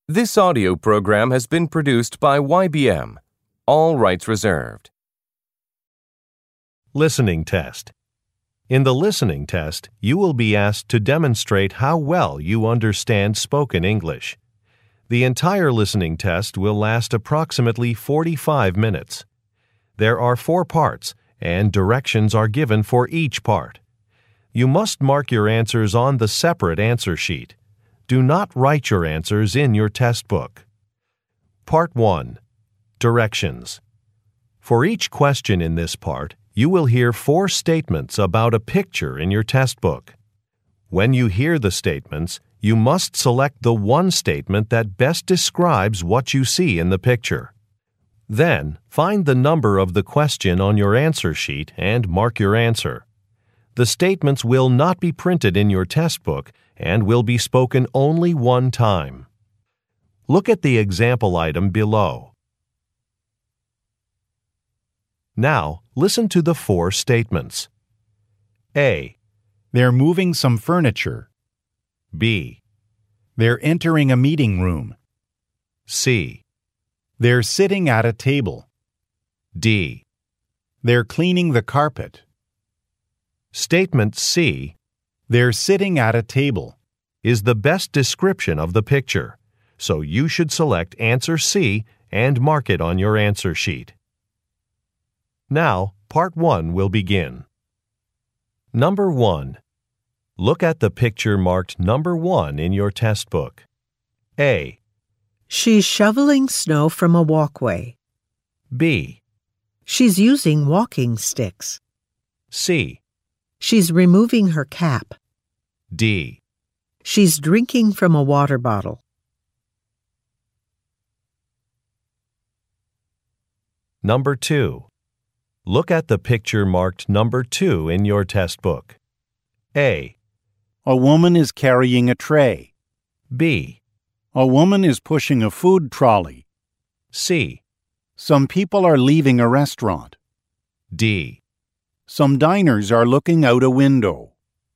This audio program has been produced by YBM. All rights reserved. Listening test. In the listening test, you will be asked to demonstrate how well you understand spoken English. The entire listening test will last approximately 45 minutes. There are 4 parts, and directions are given for each part. You must mark your answers on the separate answer sheet. Do not write your answers in your test book. Part 1. Directions. For each question in this part, you will hear 4 statements about a picture in your test book. When you hear the statements, you must select the one statement that best describes what you see in the picture. Then, find the number of the question on your answer sheet and mark your answer. The statements will not be printed in your test book and will be spoken only one time. Look at the example item below. Now, listen to the 4 statements. A. They're moving some furniture. B. They're entering a meeting room. C. They're sitting at a table. D. They're cleaning the carpet. Statement C. They're sitting at a table Is the best description of the picture, so you should select answer C and mark it on your answer sheet. Now, part 1 will begin. Number 1. Look at the picture marked number 1 in your test book. A. She's shoveling snow from a walkway. B. She's using walking sticks. C. She's removing her cap. D. She's drinking from a water bottle. Number 2. Look at the picture marked number 2 in your test book. A. A woman is carrying a tray. B. A woman is pushing a food trolley. C. Some people are leaving a restaurant. D. Some diners are looking out a window.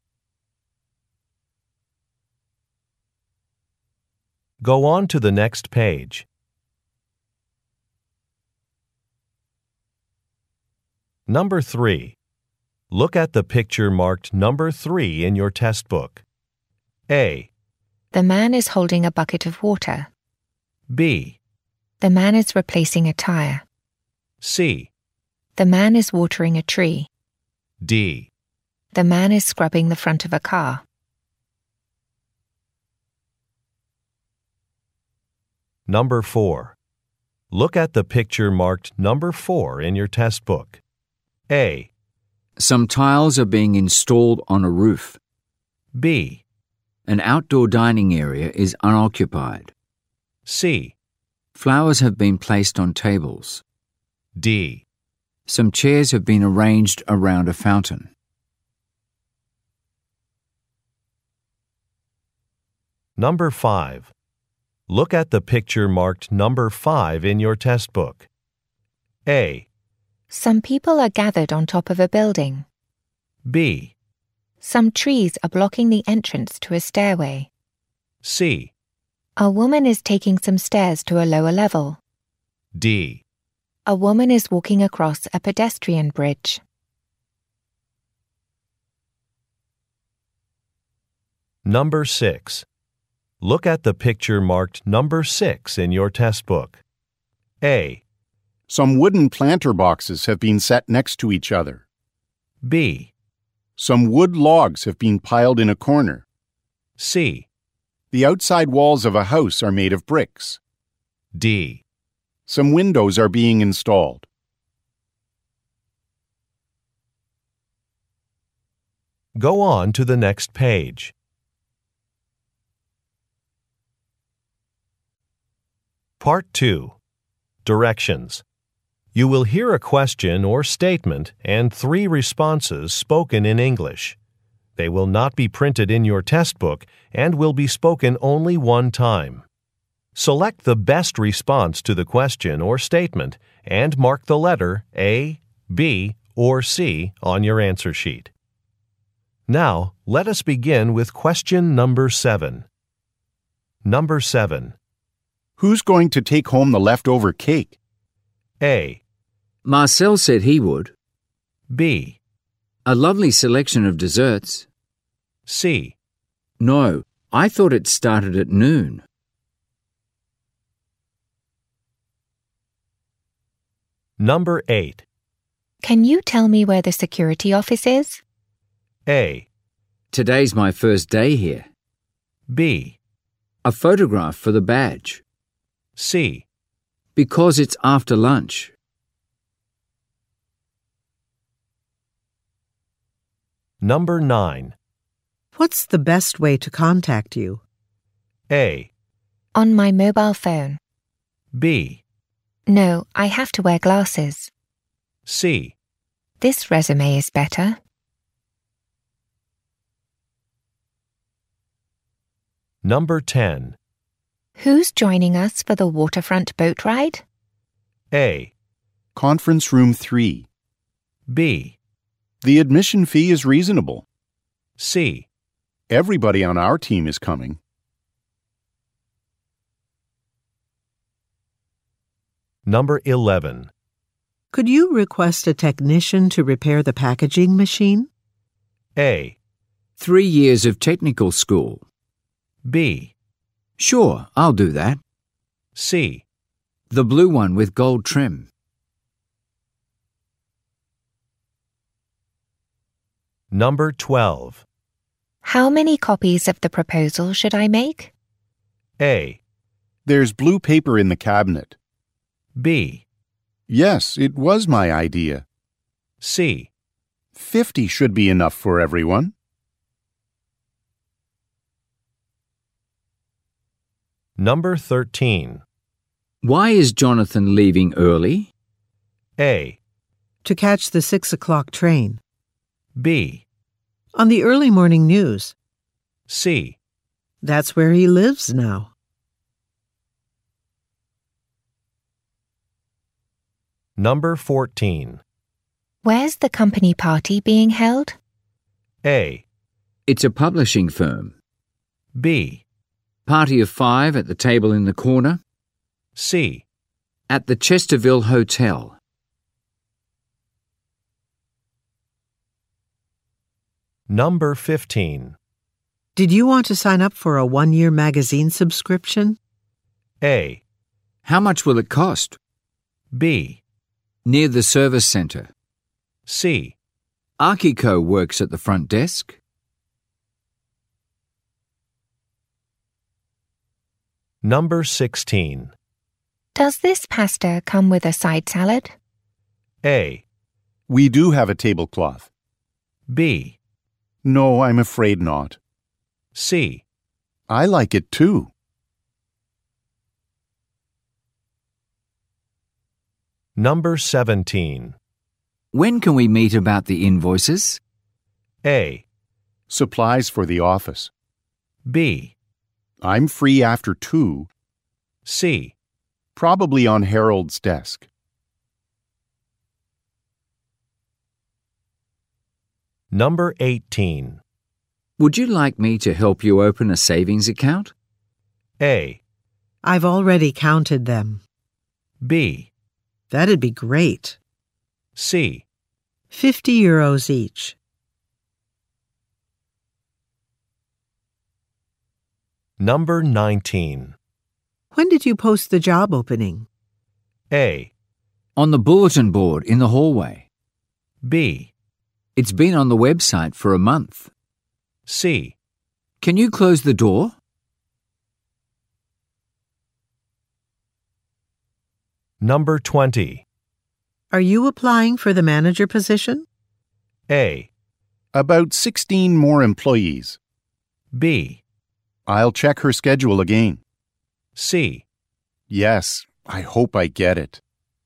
Go on to the next page. Number 3. Look at the picture marked number 3 in your test book. A. The man is holding a bucket of water. B. The man is replacing a tire. C. The man is watering a tree. D. The man is scrubbing the front of a car. Number 4. Look at the picture marked number 4 in your test book. A. Some tiles are being installed on a roof. B. An outdoor dining area is unoccupied. C. Flowers have been placed on tables. D. Some chairs have been arranged around a fountain. Number 5. Look at the picture marked number 5 in your test book. A. Some people are gathered on top of a building. B. Some trees are blocking the entrance to a stairway. C. A woman is taking some stairs to a lower level. D. A woman is walking across a pedestrian bridge. Number 6. Look at the picture marked number 6 in your test book. A. Some wooden planter boxes have been set next to each other. B. Some wood logs have been piled in a corner. C. The outside walls of a house are made of bricks. D. Some windows are being installed. Go on to the next page. Part 2. Directions. You will hear a question or statement and 3 responses spoken in English. They will not be printed in your test book and will be spoken only one time. Select the best response to the question or statement and mark the letter A, B, or C on your answer sheet. Now, let us begin with question number 7. Number 7. Who's going to take home the leftover cake? A. Marcel said he would. B. A lovely selection of desserts. C. No, I thought it started at noon. Number 8. Can you tell me where the security office is? A. Today's my first day here. B. A photograph for the badge. C. Because it's after lunch. Number 9. What's the best way to contact you? A. On my mobile phone. B. No, I have to wear glasses. C. This resume is better. Number 10. Who's joining us for the waterfront boat ride? A. Conference room 3. B. The admission fee is reasonable. C. Everybody on our team is coming. Number 11. Could you request a technician to repair the packaging machine? A. 3 years of technical school. B. Sure, I'll do that. C. The blue one with gold trim. Number 12. How many copies of the proposal should I make? A. There's blue paper in the cabinet. B. Yes, it was my idea. C. 50 should be enough for everyone. Number 13. Why is Jonathan leaving early? A. To catch the 6 o'clock train. B. On the early morning news. C. That's where he lives now. Number 14. Where's the company party being held? A. It's a publishing firm. B. Party of 5 at the table in the corner. C. At the Chesterville Hotel. Number 15. Did you want to sign up for a 1-year magazine subscription? A. How much will it cost? B. Near the service centre. C. Archico works at the front desk. Number 16. Does this pasta come with a side salad? A. We do have a tablecloth. B. No, I'm afraid not. C. I like it too. Number 17. When can we meet about the invoices? A. Supplies for the office. B. I'm free after 2. C. Probably on Harold's desk. Number 18. Would you like me to help you open a savings account? A. I've already counted them. B. That'd be great. C. 50 euros each. Number 19. When did you post the job opening? A. On the bulletin board in the hallway. B. It's been on the website for a month. C. Can you close the door? Number 20. Are you applying for the manager position? A. About 16 more employees. B. I'll check her schedule again. C. Yes, I hope I get it.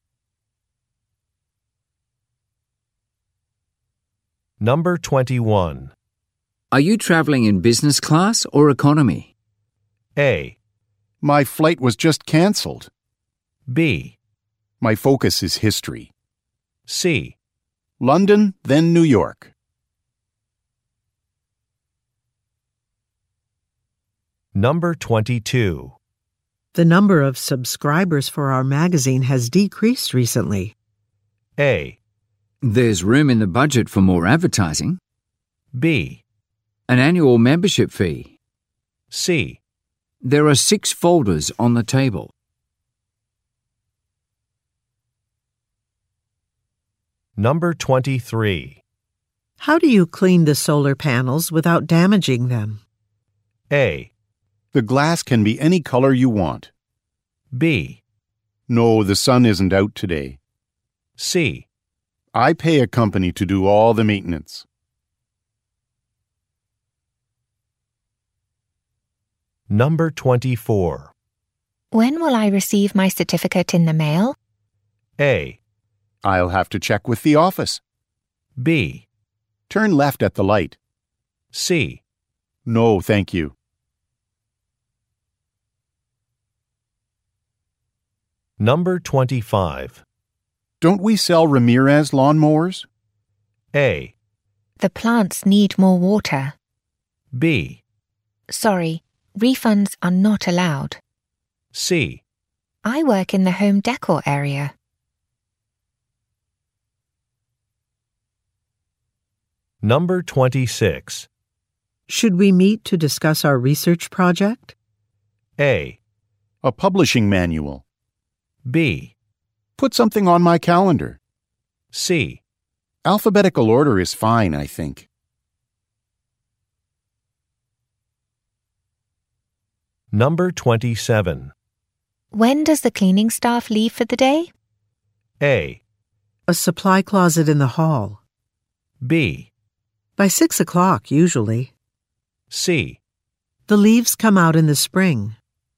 Number 21. Are you traveling in business class or economy? A. My flight was just cancelled. B. My focus is history. C. London, then New York. Number 22. The number of subscribers for our magazine has decreased recently. A. There's room in the budget for more advertising. B. An annual membership fee. C. There are 6 folders on the table. Number 23. How do you clean the solar panels without damaging them? A. The glass can be any color you want. B. No, the sun isn't out today. C. I pay a company to do all the maintenance. Number 24. When will I receive my certificate in the mail? A. I'll have to check with the office. B. Turn left at the light. C. No, thank you. Number 25. Don't we sell Ramirez lawnmowers? A. The plants need more water. B. Sorry, refunds are not allowed. C. I work in the home decor area. Number 26. Should we meet to discuss our research project? A. A publishing manual. B. Put something on my calendar. C. Alphabetical order is fine, I think. Number 27. When does the cleaning staff leave for the day? A. A supply closet in the hall. B. By 6 o'clock, usually. C. The leaves come out in the spring.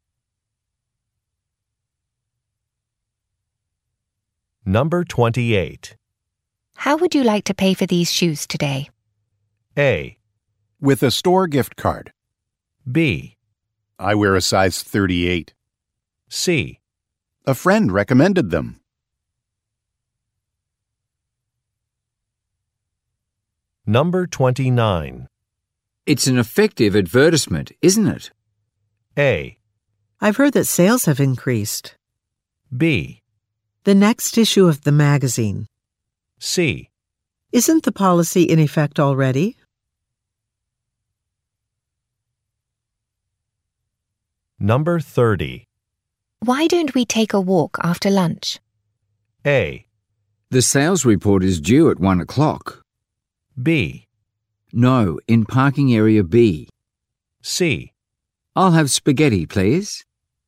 Number 28. How would you like to pay for these shoes today? A. With a store gift card. B. I wear a size 38. C. A friend recommended them. Number 29. It's an effective advertisement, isn't it? A. I've heard that sales have increased. B. The next issue of the magazine. C. Isn't the policy in effect already? Number 30. Why don't we take a walk after lunch? A. The sales report is due at 1 o'clock. B. No, in parking area B. C. I'll have spaghetti, please.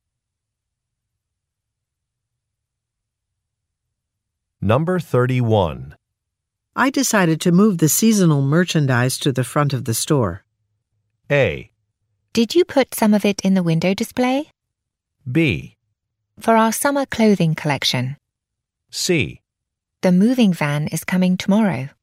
Number 31. I decided to move the seasonal merchandise to the front of the store. A. Did you put some of it in the window display? B. For our summer clothing collection. C. The moving van is coming tomorrow.